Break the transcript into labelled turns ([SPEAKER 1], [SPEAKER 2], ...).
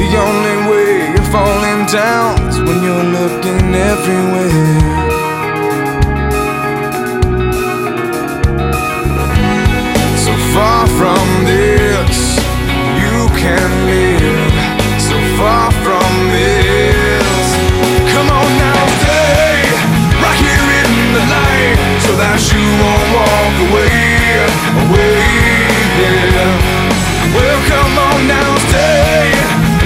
[SPEAKER 1] only way you're falling down is when you're looking everywhere.